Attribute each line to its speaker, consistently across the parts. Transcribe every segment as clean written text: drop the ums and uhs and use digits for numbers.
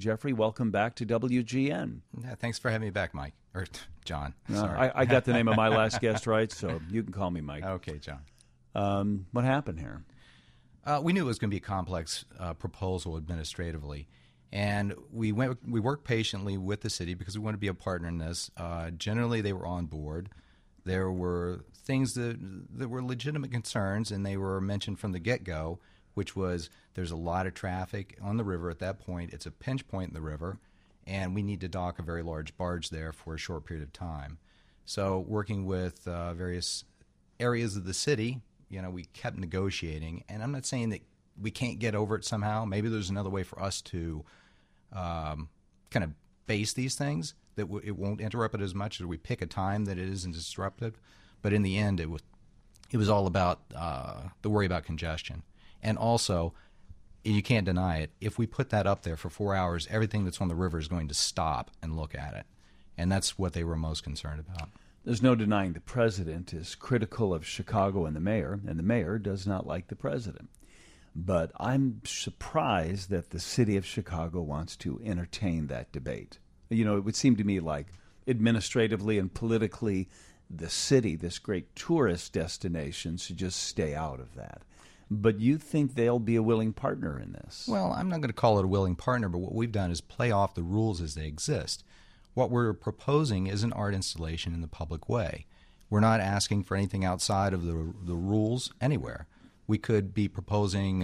Speaker 1: Jeffrey, welcome back to WGN.
Speaker 2: Yeah, thanks for having me back, Mike. Or John.
Speaker 1: No,
Speaker 2: Sorry.
Speaker 1: I got the name of my last guest right, so you can call me Mike.
Speaker 2: Okay, John.
Speaker 1: What happened here?
Speaker 2: We knew it was going to be a complex proposal administratively. And we worked patiently with the city because we wanted to be a partner in this. Generally, they were on board. There were things that were legitimate concerns, and they were mentioned from the get-go, which was there's a lot of traffic on the river at that point. It's a pinch point in the river, and we need to dock a very large barge there for a short period of time. So working with various areas of the city, we kept negotiating. And I'm not saying that we can't get over it somehow. Maybe there's another way for us to kind of base these things that it won't interrupt it as much as we pick a time that it isn't disruptive. But in the end, it was all about the worry about congestion. And also, you can't deny it, if we put that up there for 4 hours, everything that's on the river is going to stop and look at it. And that's what they were most concerned about.
Speaker 1: There's no denying the president is critical of Chicago and the mayor does not like the president. But I'm surprised that the city of Chicago wants to entertain that debate. It would seem to me like administratively and politically, the city, this great tourist destination, should just stay out of that. But you think they'll be a willing partner in this?
Speaker 2: Well, I'm not going to call it a willing partner, but what we've done is play off the rules as they exist. What we're proposing is an art installation in the public way. We're not asking for anything outside of the rules anywhere. We could be proposing,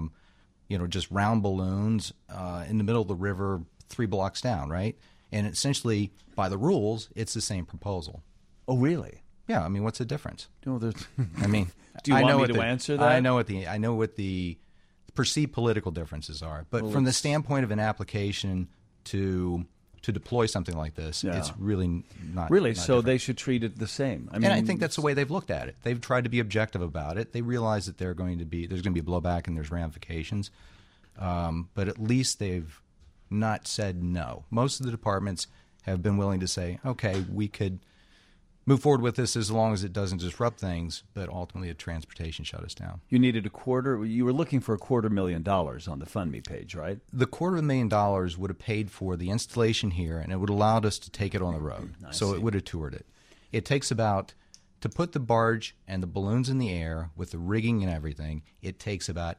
Speaker 2: just round balloons in the middle of the river 3 blocks down, right? And essentially, by the rules, it's the same proposal.
Speaker 1: Oh, really?
Speaker 2: Yeah, I mean, what's the difference?
Speaker 1: No,
Speaker 2: do you
Speaker 1: want me to answer that?
Speaker 2: I know what the perceived political differences are, but from the standpoint of an application to deploy something like this, it's really not
Speaker 1: really.
Speaker 2: Not
Speaker 1: so
Speaker 2: different.
Speaker 1: They should treat it the same.
Speaker 2: And I think that's the way they've looked at it. They've tried to be objective about it. They realize that there's going to be blowback and there's ramifications, but at least they've not said no. Most of the departments have been willing to say, okay, we could move forward with this as long as it doesn't disrupt things, but ultimately the transportation shut us down.
Speaker 1: You needed you were looking for $250,000 on the Fund Me page, right?
Speaker 2: The $250,000 would have paid for the installation here, and it would have allowed us to take it on the road. It would have toured it. It takes to put the barge and the balloons in the air with the rigging and everything, it takes about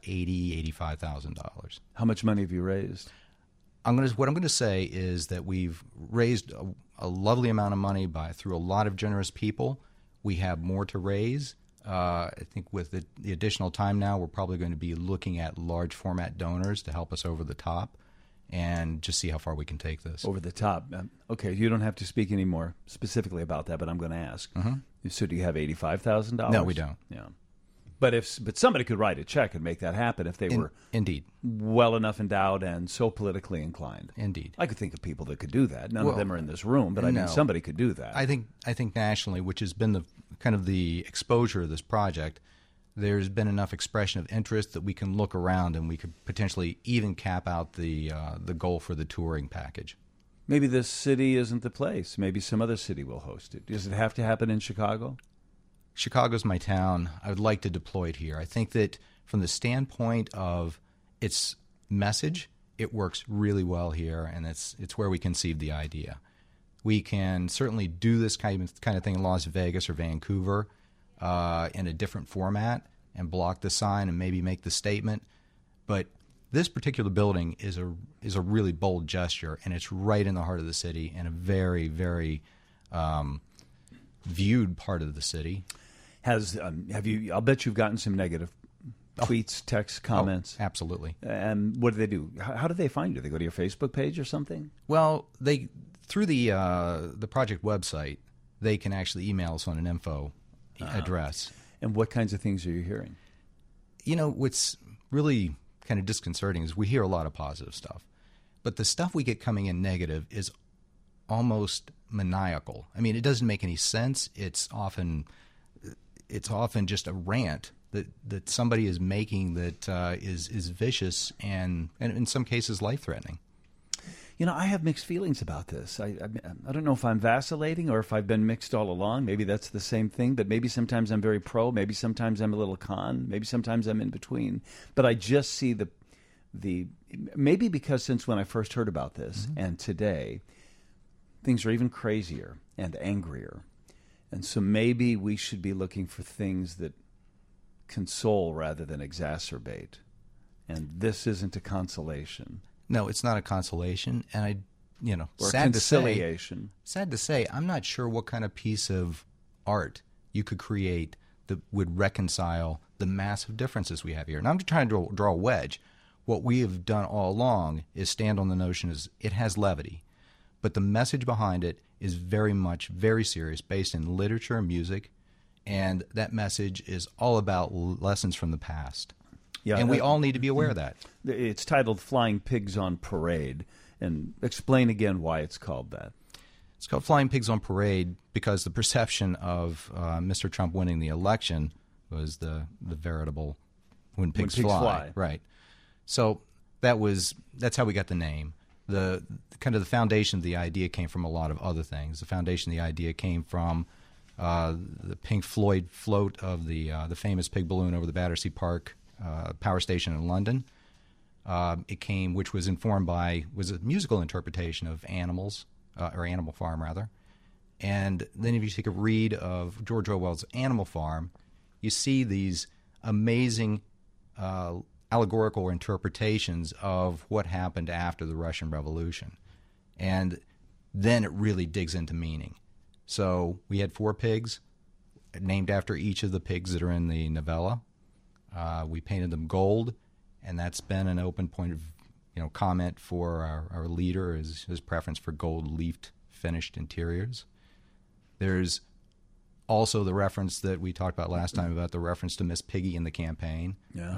Speaker 2: $85,000.
Speaker 1: How much money have you raised?
Speaker 2: What I'm going to say is that we've raised a lovely amount of money through a lot of generous people. We have more to raise. I think with the additional time now, we're probably going to be looking at large format donors to help us over the top and just see how far we can take this.
Speaker 1: Over the top. Okay, you don't have to speak any more specifically about that, but I'm going to ask. Mm-hmm. So do you have $85,000?
Speaker 2: No, we don't.
Speaker 1: Yeah. But somebody could write a check and make that happen if they were
Speaker 2: indeed
Speaker 1: well enough endowed and so politically inclined.
Speaker 2: Indeed,
Speaker 1: I could think of people that could do that. None of them are in this room, but somebody could do that.
Speaker 2: I think nationally, which has been the exposure of this project, there's been enough expression of interest that we can look around and we could potentially even cap out the goal for the touring package.
Speaker 1: Maybe this city isn't the place. Maybe some other city will host it. Does it have to happen in Chicago?
Speaker 2: Chicago's my town. I would like to deploy it here. I think that from the standpoint of its message, it works really well here, and it's where we conceived the idea. We can certainly do this kind of thing in Las Vegas or Vancouver in a different format and block the sign and maybe make the statement. But this particular building is a really bold gesture, and it's right in the heart of the city and a very, very viewed part of the city.
Speaker 1: Have you? I'll bet you've gotten some negative tweets, texts, comments.
Speaker 2: Absolutely.
Speaker 1: And what do they do? How do they find you? They go to your Facebook page or something?
Speaker 2: Well, through the project website, they can actually email us on an info address.
Speaker 1: And what kinds of things are you hearing?
Speaker 2: What's really kind of disconcerting is we hear a lot of positive stuff, but the stuff we get coming in negative is almost maniacal. I mean, it doesn't make any sense. It's often just a rant that somebody is making that is vicious and in some cases life-threatening.
Speaker 1: I have mixed feelings about this. I don't know if I'm vacillating or if I've been mixed all along. Maybe that's the same thing, but maybe sometimes I'm very pro, maybe sometimes I'm a little con, maybe sometimes I'm in between. But I just see the maybe because since when I first heard about this and today, things are even crazier and angrier. And so maybe we should be looking for things that console rather than exacerbate. And this isn't a consolation.
Speaker 2: No, it's not a consolation. And
Speaker 1: Or
Speaker 2: sad
Speaker 1: conciliation.
Speaker 2: sad to say, I'm not sure what kind of piece of art you could create that would reconcile the massive differences we have here. And I'm just trying to draw a wedge. What we have done all along is stand on the notion is it has levity, but the message behind it is very serious, based in literature and music, and that message is all about lessons from the past.
Speaker 1: Yeah,
Speaker 2: and we all need to be aware of that.
Speaker 1: It's titled Flying Pigs on Parade. And explain again why it's called that.
Speaker 2: It's called Flying Pigs on Parade because the perception of Mr. Trump winning the election was the veritable when pigs fly. Right. So that's how we got the name. The foundation of the idea came from a lot of other things. The foundation of the idea came from the Pink Floyd float of the famous pig balloon over the Battersea Park power station in London. Which was informed was a musical interpretation of Animals, or Animal Farm rather. And then if you take a read of George Orwell's Animal Farm, you see these amazing allegorical interpretations of what happened after the Russian Revolution. And then it really digs into meaning. So we had 4 pigs named after each of the pigs that are in the novella. We painted them gold, and that's been an open point of comment for our leader, his preference for gold-leafed finished interiors. There's also the reference that we talked about last time about the reference to Miss Piggy in the campaign,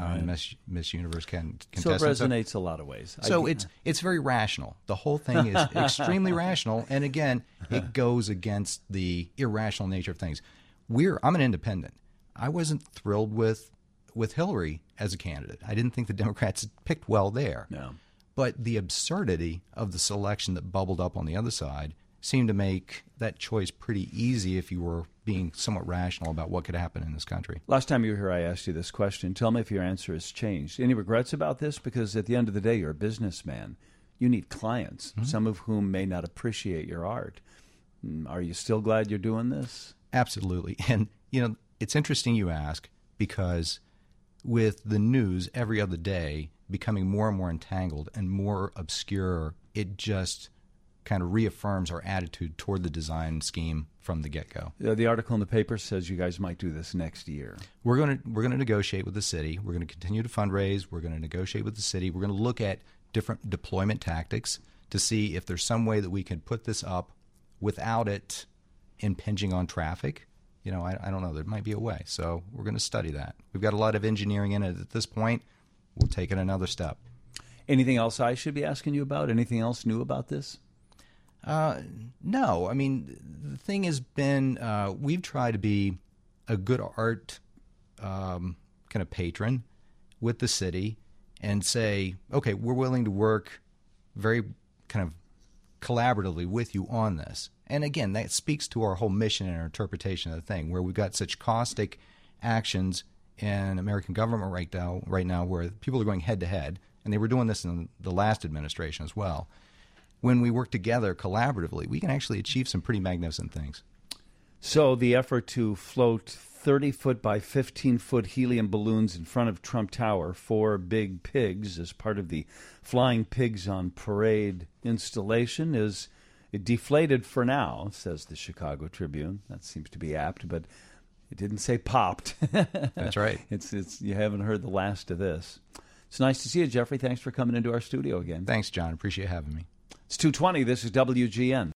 Speaker 2: Miss Universe contestant.
Speaker 1: So it resonates a lot of ways.
Speaker 2: So it's very rational. The whole thing is extremely rational, and again, it goes against the irrational nature of things. I'm an independent. I wasn't thrilled with Hillary as a candidate. I didn't think the Democrats picked well there.
Speaker 1: No.
Speaker 2: But the absurdity of the selection that bubbled up on the other side seemed to make that choice pretty easy if you were being somewhat rational about what could happen in this country.
Speaker 1: Last time you were here, I asked you this question. Tell me if your answer has changed. Any regrets about this? Because at the end of the day, you're a businessman. You need clients, some of whom may not appreciate your art. Are you still glad you're doing this?
Speaker 2: Absolutely. And, it's interesting you ask, because with the news every other day becoming more and more entangled and more obscure, it just kind of reaffirms our attitude toward the design scheme from the get-go.
Speaker 1: The article in the paper says you guys might do this next year.
Speaker 2: We're going to negotiate with the city. We're going to continue to fundraise. We're going to negotiate with the city. We're going to look at different deployment tactics to see if there's some way that we can put this up without it impinging on traffic. I don't know. There might be a way. So we're going to study that. We've got a lot of engineering in it at this point. We'll take it another step.
Speaker 1: Anything else I should be asking you about? Anything else new about this?
Speaker 2: No. I mean, the thing has been we've tried to be a good art kind of patron with the city and say, okay, we're willing to work very kind of collaboratively with you on this. And again, that speaks to our whole mission and our interpretation of the thing, where we've got such caustic actions in American government right now where people are going head-to-head, and they were doing this in the last administration as well. When we work together collaboratively, we can actually achieve some pretty magnificent things.
Speaker 1: So the effort to float 30-foot by 15-foot helium balloons in front of Trump Tower, 4 big pigs, as part of the Flying Pigs on Parade installation is deflated for now, says the Chicago Tribune. That seems to be apt, but it didn't say popped.
Speaker 2: That's right.
Speaker 1: It's you haven't heard the last of this. It's nice to see you, Jeffrey. Thanks for coming into our studio again.
Speaker 2: Thanks, John. Appreciate having me.
Speaker 1: It's 2:20. This is WGN.